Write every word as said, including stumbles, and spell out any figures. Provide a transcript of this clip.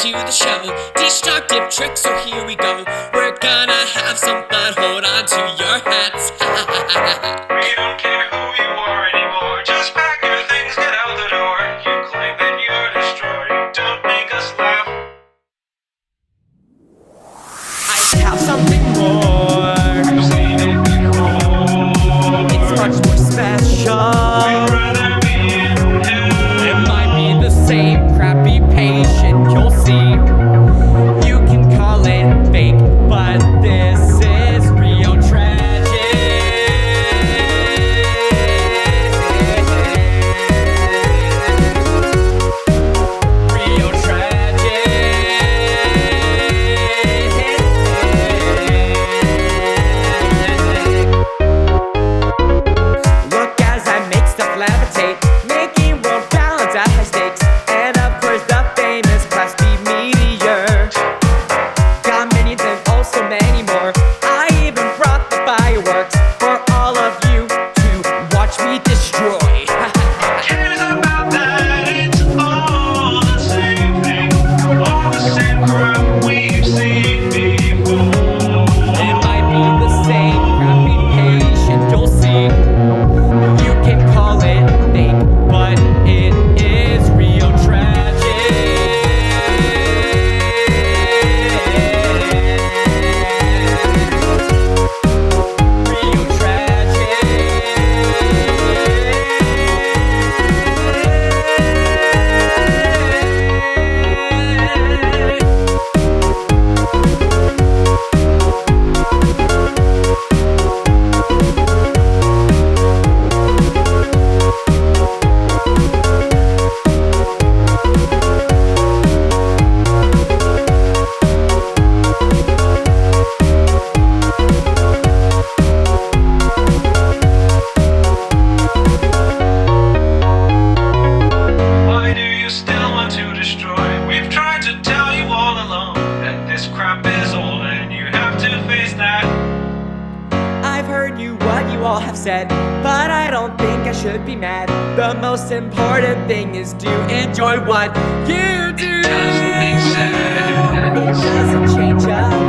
to the show. Destructive tricks, so here we go. We're gonna have some fun, hold on to your hats. We don't care who you are anymore. Just pack your things, get out the door. You claim that you're destroyed. Don't make us laugh. I have something more. I've seen it before. It's much more special. We'd rather be in hell. It might be the same crappy patient, you'll see. You can call it fake, but this is real tragic. Real tragic. Look as I make stuff levitate, making world balance at high stakes. And of course the famous Class B meteor. Got minions and also many more. I even brought the fireworks for all of you to watch me destroy. Cares about that? It's all the same thing. All the same crap we've seen before. It might be the same crappy patient, you'll see. You can call it fake, but it is real tragic. Real tragic. Why do you still want to destroy? We've tried to tell you all along that this crap is old and you have to face that. I've heard you what you all have said, but I don't think I should be mad. The most important thing is to enjoy what you do. Doesn't make sense. It doesn't change a